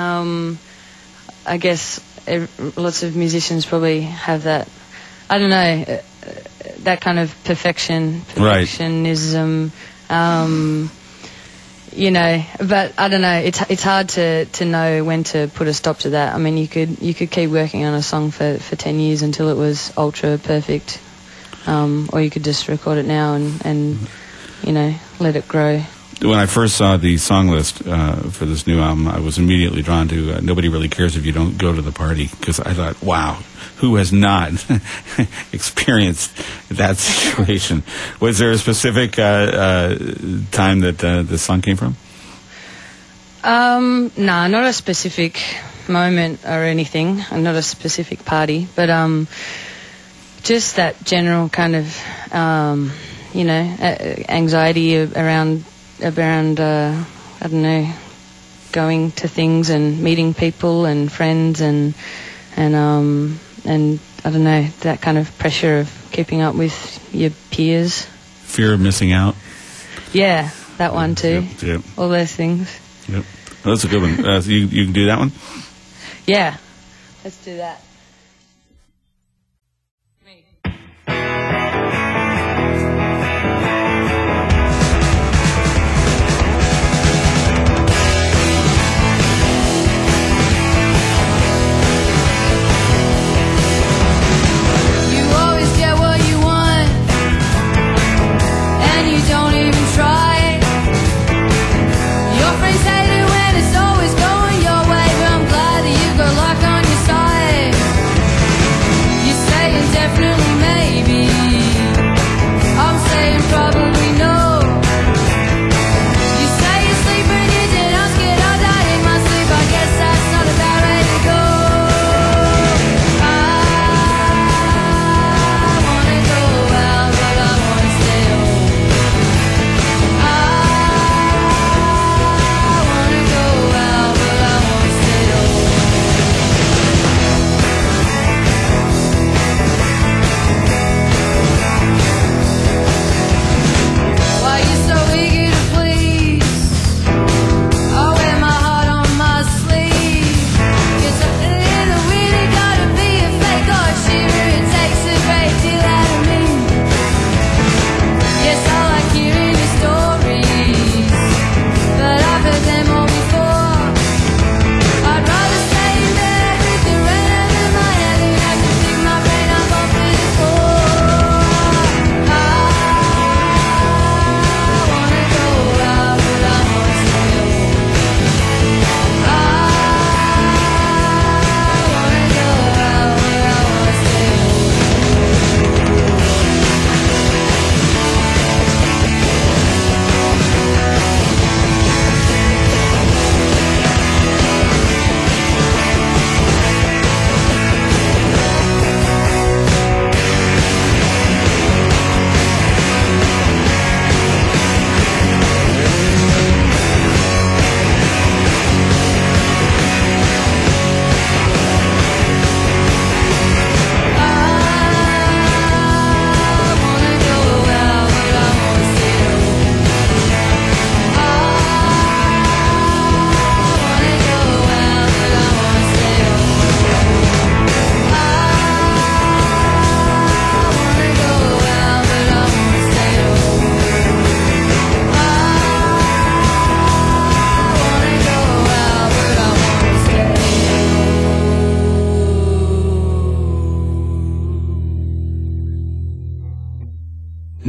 I guess lots of musicians probably have that. I don't know, that kind of perfectionism. But I don't know. It's hard to know when to put a stop to that. I mean, you could keep working on a song for 10 years until it was ultra perfect, or you could just record it now and let it grow. When I first saw the song list for this new album, I was immediately drawn to Nobody Really Cares If You Don't Go to the Party, because I thought, wow, who has not experienced that situation? Was there a specific time that this song came from? No, not a specific moment or anything, not a specific party, but just that general kind of, anxiety around I don't know, going to things and meeting people and friends and I don't know, that kind of pressure of keeping up with your peers. Fear of missing out. Yeah, that one too. Yep. All those things. Yep. Well, that's a good one. You can do that one? Yeah. Let's do that. Your friends hate it when it's always going your way, but I'm glad that you got luck on your side.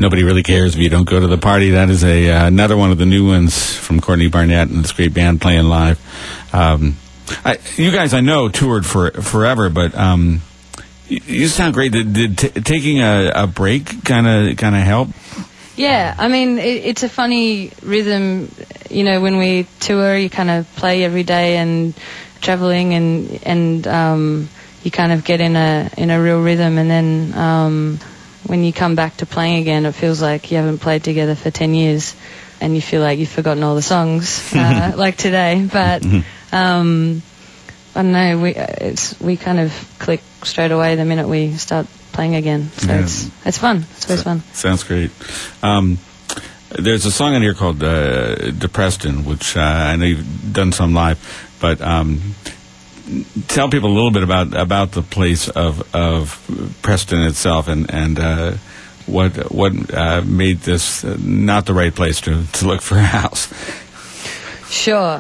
Nobody Really Cares If You Don't Go to the Party. That is another one of the new ones from Courtney Barnett and this great band playing live. You guys, I know, toured forever, but you sound great. Did taking a break kind of help? Yeah, I mean, it's a funny rhythm. You know, when we tour, you kind of play every day and traveling, and you kind of get in a real rhythm, and then when you come back to playing again, it feels like you haven't played together for 10 years, and you feel like you've forgotten all the songs, like today. But I don't know, we kind of click straight away the minute we start playing again. So it's fun. It's always fun. Sounds great. There's a song on here called Depreston, which I know you've done some live, but tell people a little bit about the place of Preston itself, and what made this not the right place to look for a house. Sure.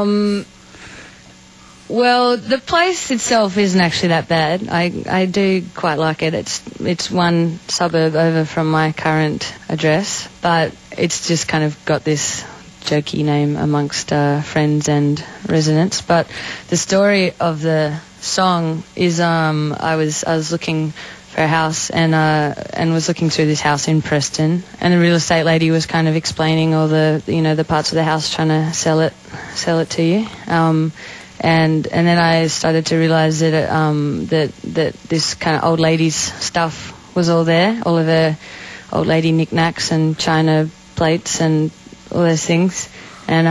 Well, the place itself isn't actually that bad. I do quite like it. It's one suburb over from my current address, but it's just kind of got this jokey name amongst friends and residents. But the story of the song is I was looking for a house and was looking through this house in Preston, and the real estate lady was kind of explaining all the parts of the house, trying to sell it to you. And then I started to realise that that this kind of old lady's stuff was all there, all of her old lady knickknacks and china plates and all those things. And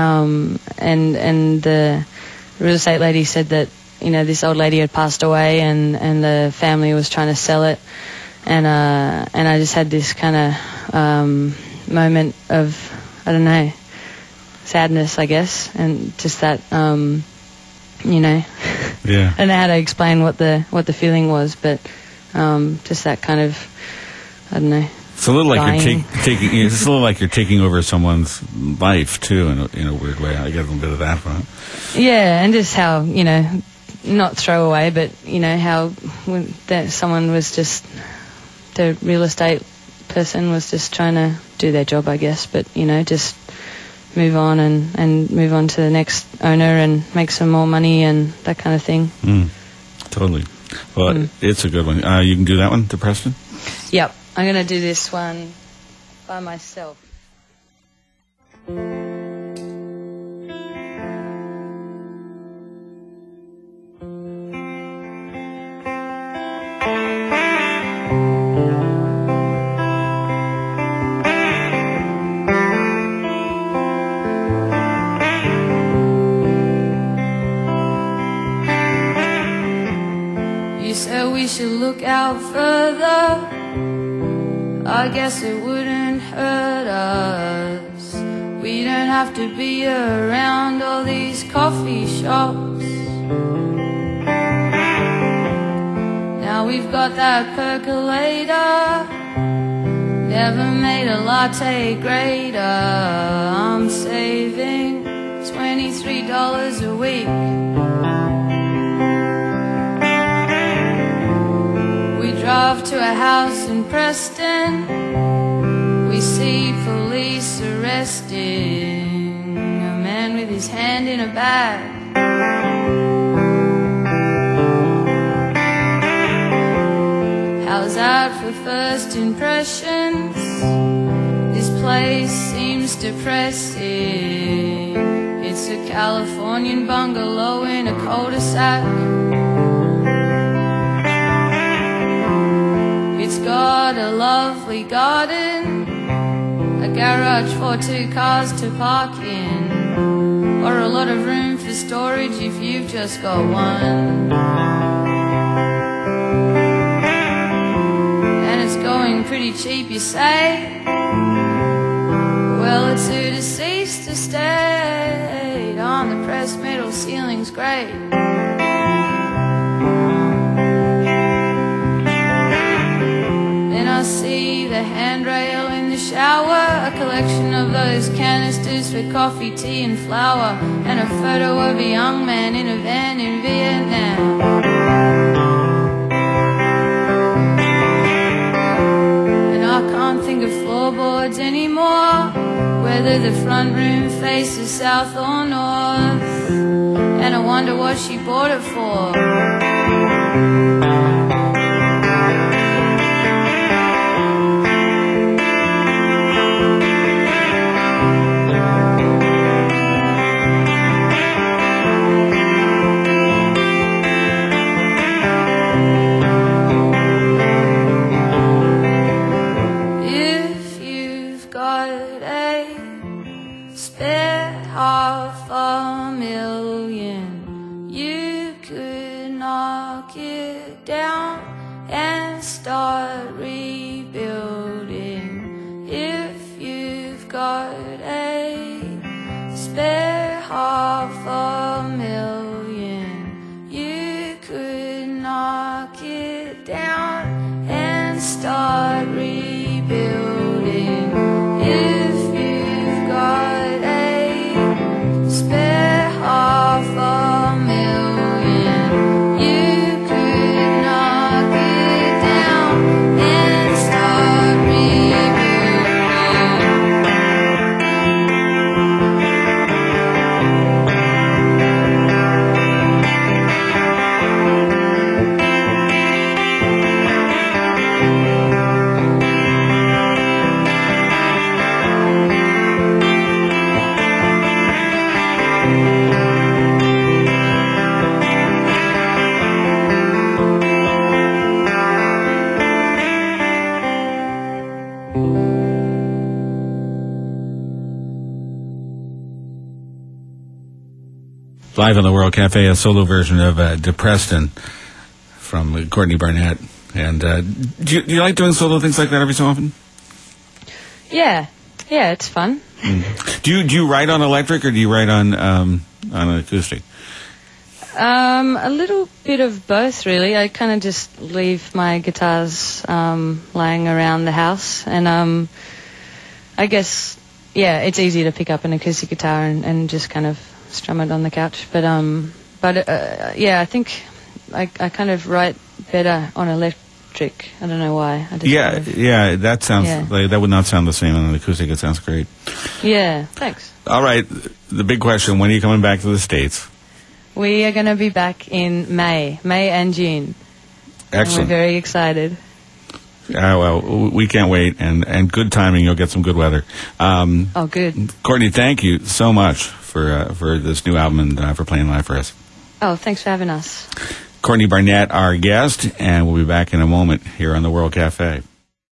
the real estate lady said that, you know, this old lady had passed away and the family was trying to sell it. And I just had this kind of moment of, I don't know, sadness, I guess, and just that. You know, yeah. I don't know how to explain what the feeling was, but just that kind of, I don't know. It's a little like dying. you're taking. It's a little like you're taking over someone's life too, in a weird way. I get a little bit of that from it. Yeah, and just how, you know, not throw away, but you know how someone was just, the real estate person was just trying to do their job, I guess, but you know, just move on and move on to the next owner and make some more money and that kind of thing. Totally. Well, it's a good one. You can do that one, to Preston? Yep. I'm going to do this one by myself. We should look out further. I guess it wouldn't hurt us. We don't have to be around all these coffee shops. Now we've got that percolator, never made a latte greater. I'm saving $23 a week. Drove to a house in Preston. We see police arresting a man with his hand in a bag. How's that for first impressions? This place seems depressing. It's a Californian bungalow in a cul-de-sac. It's got a lovely garden, a garage for 2 cars to park in, or a lot of room for storage if you've just got one. And it's going pretty cheap, you say? Well, it's a deceased estate on the pressed metal ceiling's great. I see the handrail in the shower, a collection of those canisters for coffee, tea and flour, and a photo of a young man in a van in Vietnam. And I can't think of floorboards anymore, whether the front room faces south or north, and I wonder what she bought it for. Live on the World Cafe, a solo version of Depreston from Courtney Barnett. And do you like doing solo things like that every so often? Yeah, it's fun. Do you write on electric or do you write on acoustic? A little bit of both, really. I kind of just leave my guitars laying around the house, and I guess, it's easy to pick up an acoustic guitar and just kind of strum it on the couch. But I think I kind of write better on electric. I don't know why. I just that sounds like, that would not sound the same on an acoustic. It sounds great. Yeah, thanks. All right, the big question: when are you coming back to the States? We are going to be back in May and June. Excellent. And we're very excited. Well, we can't wait, and good timing. You'll get some good weather. Good. Courtney, thank you so much for this new album and for playing live for us. Oh, thanks for having us. Courtney Barnett, our guest, and we'll be back in a moment here on the World Cafe.